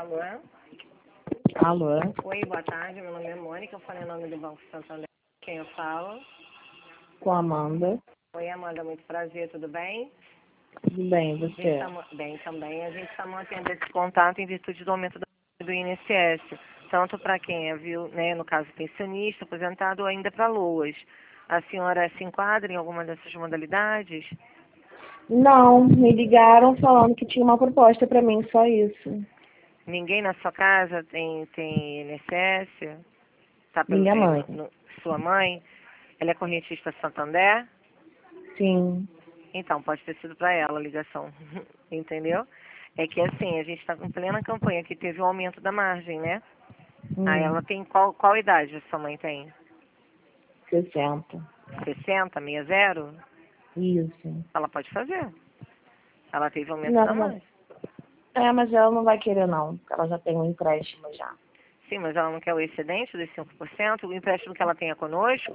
Alô? Alô? Oi, boa tarde. Meu nome é Mônica. Eu falei em nome do Banco Santander. Quem eu falo? Com a Amanda. Oi, Amanda. Muito prazer. Tudo bem? Tudo bem, A gente você? bem também. A gente está mantendo esse contato em virtude do aumento do INSS. Tanto para quem é, né, no caso, pensionista, aposentado, ou ainda para LOAS. A senhora se enquadra em alguma dessas modalidades? Não, me ligaram falando que tinha uma proposta pra mim, só isso. Ninguém na sua casa tem INSS? Tá Minha mãe. sua mãe? Ela é correntista Santander? Sim. Então, pode ter sido para ela a ligação, entendeu? É que assim, a gente está com plena campanha que teve um aumento da margem, né? Aí ela tem qual idade a sua mãe tem? 60. 60, 60? Isso. Ela pode fazer. Ela teve aumento da Não, mas... margem. mas ela não vai querer não, porque ela já tem um empréstimo já. Sim, mas ela não quer o excedente dos 5%? O empréstimo que ela tenha conosco,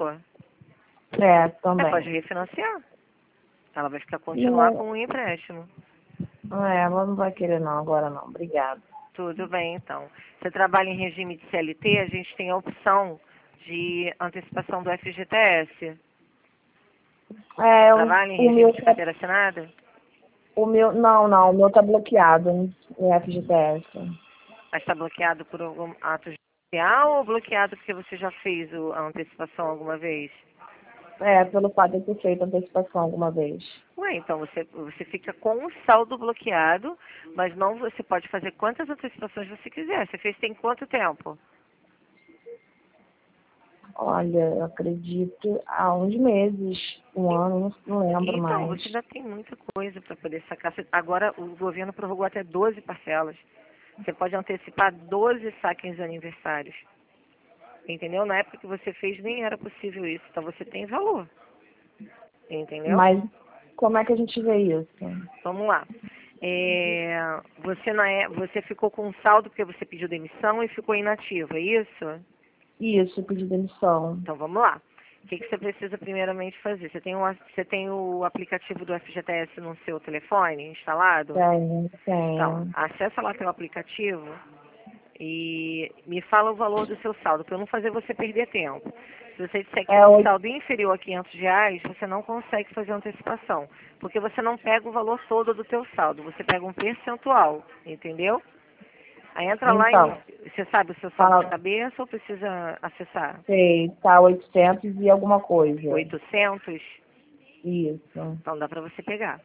pode Também. refinanciar. Ela vai continuar Não, com o empréstimo. ela não vai querer não, agora não. Obrigada. Tudo bem, então. Você trabalha em regime de CLT, a gente tem a opção de antecipação do FGTS. Trabalha em O regime meu de tá... carteira assinada? Não, o meu tá bloqueado no FGTS. Mas está bloqueado por algum ato judicial ou bloqueado porque você já fez a antecipação alguma vez? Pelo fato de eu ter feito antecipação alguma vez. Ué, então você fica com o saldo bloqueado, mas não você pode fazer quantas antecipações você quiser. Você fez tem quanto tempo? Olha, eu acredito há uns meses, um ano, não lembro Então, mais. você ainda tem muita coisa para poder sacar. Agora o governo prorrogou até 12 parcelas. Você pode antecipar 12 saques aniversários. Entendeu? Na época que você fez nem era possível isso. Então você tem valor. Entendeu? Mas como é que a gente vê isso? Vamos lá. Você ficou com um saldo porque você pediu demissão e ficou inativa, é isso? Isso, pedir demissão. Então vamos lá. O que você precisa primeiramente fazer? Você tem o aplicativo do FGTS no seu telefone instalado? Então, Tenho. acessa lá teu aplicativo e me fala o valor do seu saldo, para eu não fazer você perder tempo. Se você disser que tem um saldo inferior a R$ 500, você não consegue fazer antecipação, porque você não pega o valor todo do teu saldo, você pega um percentual, entendeu? Aí entra lá Então, você sabe o seu saldo de cabeça ou precisa acessar? sei, tá 800 e alguma coisa. 800? Isso. Então dá para você pegar.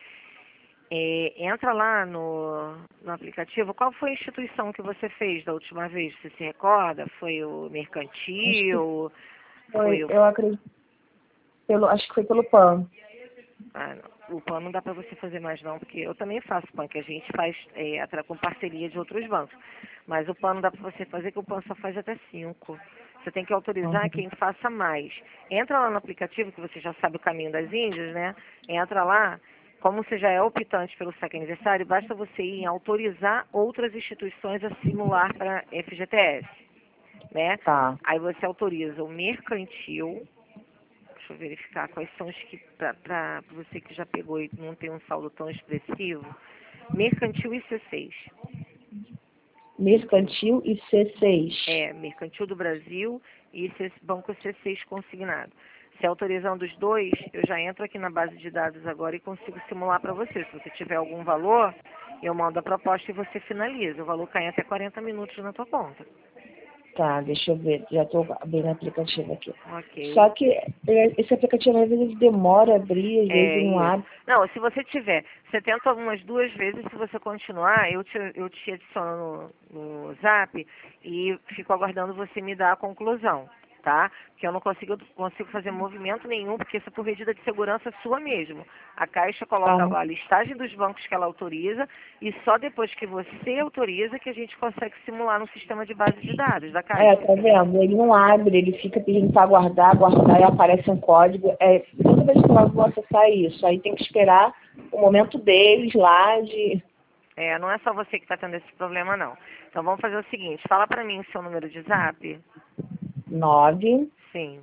Entra lá no aplicativo. Qual foi a instituição que você fez da última vez? Você se recorda? Foi o Acho que mercantil? foi, eu acredito, acho que foi pelo PAN. Ah, não. O PAN não dá para você fazer mais não, porque eu também faço PAN, que a gente faz com parceria de outros bancos. Mas o PAN não dá para você fazer, que o PAN só faz até 5. Você tem que autorizar quem faça mais. Entra lá no aplicativo, que você já sabe o caminho das Índias, né? Entra lá. Como você já é optante pelo saque aniversário, basta você ir em autorizar outras instituições a simular para FGTS, né? Tá. Aí você autoriza o mercantil. Deixa eu verificar quais são os que, para você que já pegou e não tem um saldo tão expressivo. Mercantil e C6. Mercantil e C6. Mercantil do Brasil e Banco C6 consignado. Se autorizando os dois, eu já entro aqui na base de dados agora e consigo simular para você. Se você tiver algum valor, eu mando a proposta e você finaliza. O valor cai em até 40 minutos na tua conta. Tá, deixa eu ver. Já estou abrindo o aplicativo aqui. Ok. Só que esse aplicativo, às vezes, demora a abrir, às vezes não Isso. abre. Não, se você tiver, você tenta umas 2 vezes, se você continuar, eu te adiciono no Zap e fico aguardando você me dar a conclusão, tá? Porque eu não consigo fazer movimento nenhum, porque isso é por medida de segurança sua mesmo. A Caixa coloca lá a listagem dos bancos que ela autoriza e só depois que você autoriza que a gente consegue simular no sistema de base de dados da Caixa. Tá vendo? Ele não abre, ele fica pedindo para aguardar e aparece um código. Toda vez que nós vamos acessar isso, aí tem que esperar o momento deles lá de... Não é só você que está tendo esse problema, não. Então vamos fazer o seguinte, fala para mim o seu número de Zap. 9, Sim,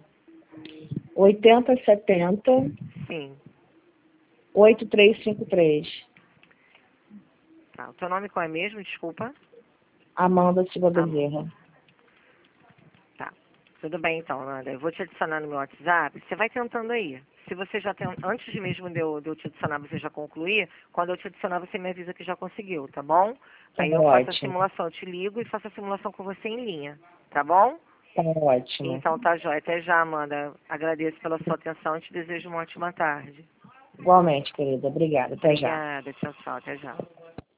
8070, sim. 8353. Tá, o teu nome qual é mesmo? Desculpa. Amanda Silva Bezerra. Tá. Tudo bem, então, Amanda. Eu vou te adicionar no meu WhatsApp. Você vai tentando aí. Se você já tem, antes mesmo de eu te adicionar, você já concluir, quando eu te adicionar, você me avisa que já conseguiu, tá bom? Tá Aí eu faço a ótimo. simulação, eu te ligo e faço a simulação com você em linha, tá bom? Tá ótimo. Então tá jóia. Até já, Amanda. Agradeço pela sua atenção e te desejo uma ótima tarde. Igualmente, querida. Obrigada. Até já. Obrigada. Tchau, tchau. Até já.